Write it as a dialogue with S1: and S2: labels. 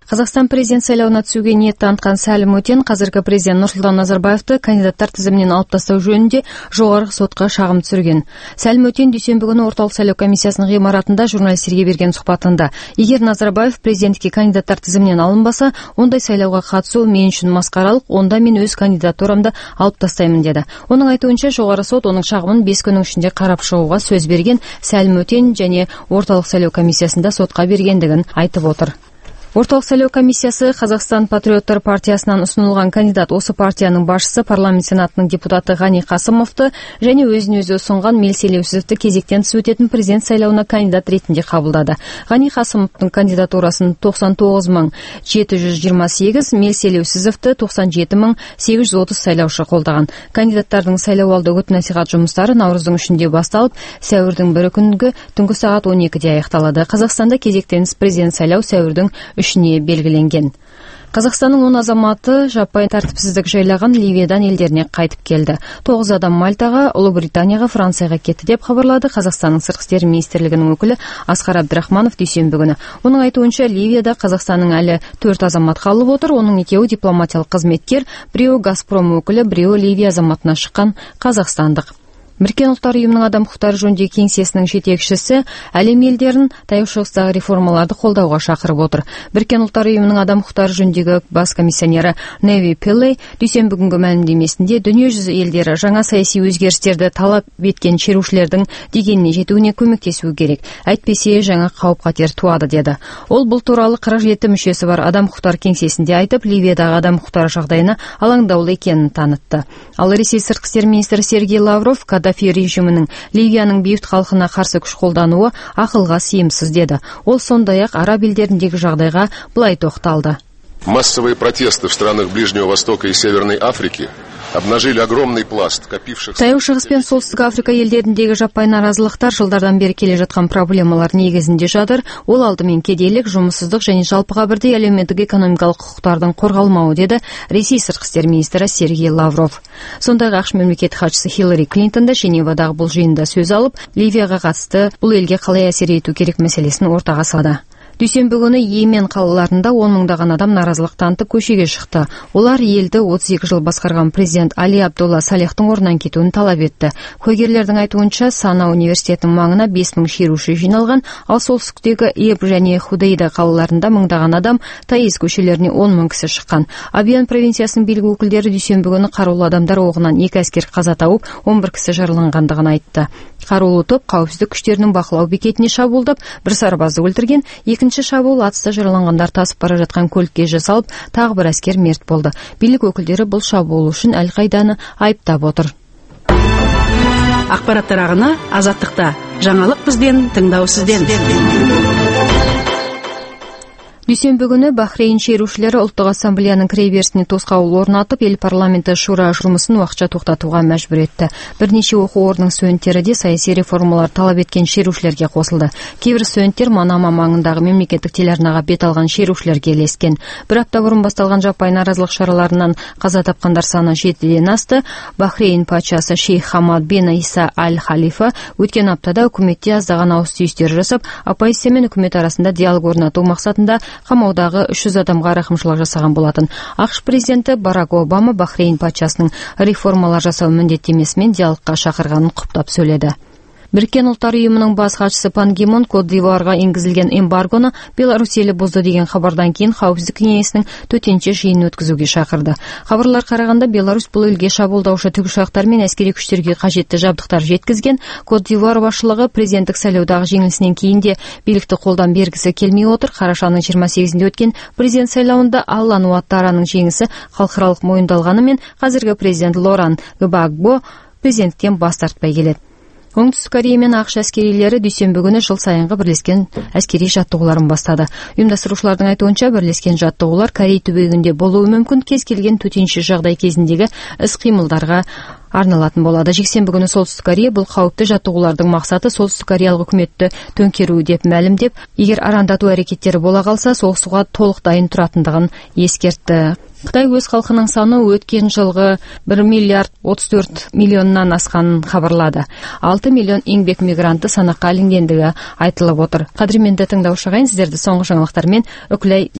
S1: Қазақстан президент сайлауына түсуге ниет танытқан Сәлім Өтен қазіргі президент Нұрсұлтан Назарбаевты кандидаттар тізімінен алып тастау жөнінде жоғарғы сотқа шағым түсірген. Сәлім Өтен дүйсенбі күні орталық сайлау комиссиясының ғимаратында журналистерге берген сұхбатында: егер Назарбаев президентке кандидаттар тізімінен алынбаса, ондай сайлауға қатысу мен үшін масқаралық, онда мен өз кандидатурамды алып тастаймын деді. Оның айтуынша, жоғарғы сот оның шағымын 5 күннің ішінде қарап шығуға сөз берген. Сәлім Өтен және орталық сайлау комиссиясында сотқа бергендігін айтып отыр. Орталық сайлау комиссиясы Қазақстан патриоттар партиясынан ұсынылған кандидат осы партияның басшысы парламент сенатының депутаты Ғани Қасымовты және өзін-өзі ұсынған Мел Селеусізовті кезектен тыс өтетін президент сайлауына кандидат ретінде қабылдады. Ғани Қасымовтың кандидатурасын 99728, Мел Селеусізовті 97830 сайлаушы қолдаған. Кандидаттардың сайлауалды үгіт-насихат жұмыстары наурыздың 3-інде басталып, сәуірдің 1 күнгі түнгі сағат 12-де аяқталады. Қазақстанда кезектен тыс президент сайлау сәуірдің 3-не белгіленген. Қазақстанның 10 азаматы жаппай тәртіпсіздік жайлаған Ливиядан елдеріне қайтып келді. 9 адам Мальтаға, Ұлыбританияға, Францияға кетті деп хабарлады Қазақстанның сыртқы істер министрлігінің өкілі Асқар Абдрахманов дүйсенбі күні. Оның айтуынша, Ливияда Қазақстанның әлі 4 азамат қалып отыр. Оның 2-і дипломатиялық қызметкер, біреуі Газпром өкілі, біреуі Ливия азаматына шыққан қазақстандық. Біріккен ұлттар ұйымының адам құқықтары жөніндегі кеңсесінің жетекшісі әлем елдерін таяу шығыстағы реформаларды қолдауға шақырып отыр. Біріккен ұлттар ұйымының адам құқықтары жөніндегі бас комиссионері Неви Пиллей дүйсенбі күнгі мәлімдемесінде дүниежүзі елдері жаңа саяси өзгерістерді талап еткен шерушілердің дегеніне жетуіне көмектесуі керек. Әйтпесе жаңа қауіп-қатер туады деді. Ол бұл туралы 47 мүшесі бар адам құқықтары кеңсесінде айтып, Ливиядағы адам құқықтары жағдайына алаңдаулы екенін танытты. Ал Ресей сыртқы істер министрі Сергей Лавров Каддафи режимінің Ливияның бейбіт халқына қарсы күш қолдануы ақылға сыйымсыз деді. Ол сондай-ақ араб елдеріндегі жағдайға былай тоқталды.
S2: Массовые протесты в странах Ближнего Востока и Северной Африки обнажили огромный пласт копившихся.
S1: Таяу шығыс пен солтүстік Африка елдеріндегі жаппай наразылықтар жылдардан бері келе жатқан проблемалар негізінде жатыр. Ол алдымен кедейлік, жұмыссыздық және жалпыға бірдей әлеуметтік экономикалық құқықтардың қорғалмауы деді Ресей сыртқы істер министрі Сергей Лавров. Сондай-ақ ақш мемлекеттік хатшысы Хиллари Клинтон да Женевадағы бұл жиында сөз алып, Ливияға қатысты бұл елге қалай әсер ету керек мәселесін ортаға салды. Дүйсенбі күні Йемен қалаларында 10 мыңдаған адам наразылық танытып көшеге шықты. Олар елді 32 жыл басқарған президент Али Абдулла Салехтың орнынан кетуін талап етті. Куәгерлердің айтуынша, Сана университетінің маңына 5000 шеруші жиналған, ал солтүстіктегі Эб және Худейда қалаларында мыңдаған адам, Таиз көшелеріне 10 мың кісі шыққан. Абьян провинциясының билік өкілдері дүйсенбі күні қарулы адамдар оғынан 2 әскер қаза тауып, 11 кісі жараланғандығын айтты. Қарулы топ қауіпсіздік күштерінің бақылау бекетіне шабуылдап, бір сарбазды өлтірген. Екінші шабуыл атыста жараланғандар тасып бара жатқан көлікке жасалып, тағы бір әскер мерт болды. Билік өкілдері бұл шабуыл үшін Әл-Қайданы айыптап отыр.
S3: Ақпараттар ағыны Азаттықта. Жаңалық бізден, тыңдау сізден.
S1: Дүйсенбі күні Бахрейн шерушілері ұлттық ассамблеяның кіреберісіне тосқауыл орнатып, ел парламенті шура жұмысын уақытша тоқтатуға мәжбүр етті. Бірнеше оқу орнының студенттері де саяси реформалар талап еткен шерушілерге қосылды. Кейбір студенттер Манама маңындағы мемлекеттік телеарнаға бет алған шерушілерге ілескен. Бір апта бұрын басталған жаппай наразылық шараларынан қаза тапқандар саны 7-ден асты. Бахрейн патшасы Шейх Хамад бен Иса Аль-Халифа өткен аптада үкіметте аздаған ауыс-түйістер жасап, оппозиция мен үкімет арасында диалог орнату мақсатында қамаудағы 300 адамға рақымшылық жасаған болатын. ақш президенті Барак Обама Бахрейн патшасының реформалар жасау міндеттемесімен диалогқа шақырғанын құптап сөйледі. Біріккен ұлттар ұйымының бас хатшысы Пан Ги Мун Кот д'Ивуарға енгізілген эмбаргоны Беларусь елі бұзды деген хабардан кейін Қауіпсіздік кеңесінің төтенше жиынын өткізуге шақырды. Хабарлар қарағанда Беларусь бұл елге шабуылдаушы тікұшақтар мен әскери күштерге қажетті жабдықтар жеткізген. Кот д'Ивуар басшылығы президенттік сайлаудағы жеңілісінен кейін де билікті қолдан бергісі келмей отыр. Қарашаның 28-інде өткен президент сайлауында Аллан Уаттараның жеңісі халықаралық мойындалғанымен, қазіргі президент Лоран Gbagbo президенттен бас тартпай келеді. Оңтүстік Корея мен ақш әскерилері дүйсенбі күні жыл сайынғы бірлескен әскери жаттығуларын бастады. Ұйымдастырушылардың айтуынша, бірлескен жаттығулар Корей түбегінде болуы мүмкін, кез келген төтенше жағдай кезіндегі іс-қимылдарға арналатын болады. Жексенбі күні Солтүстік Корея бұл қауіпті жаттығулардың мақсаты солтүстік кореялық үкіметті төңкеру деп мәлімдеп, егер арандату әрекеттері бола қалса, соғысуға толық дайын тұратындығын ескертті. Қытай өз халқының саны өткен жылғы 1 миллиард 34 миллионнан асқанын хабарлады. 6 миллион еңбек мигранты санаққа ілінгендігі айтылып отыр. Қадірменді тыңдаушы ағайын, сіздерді соңғы жаңалықтармен үкілей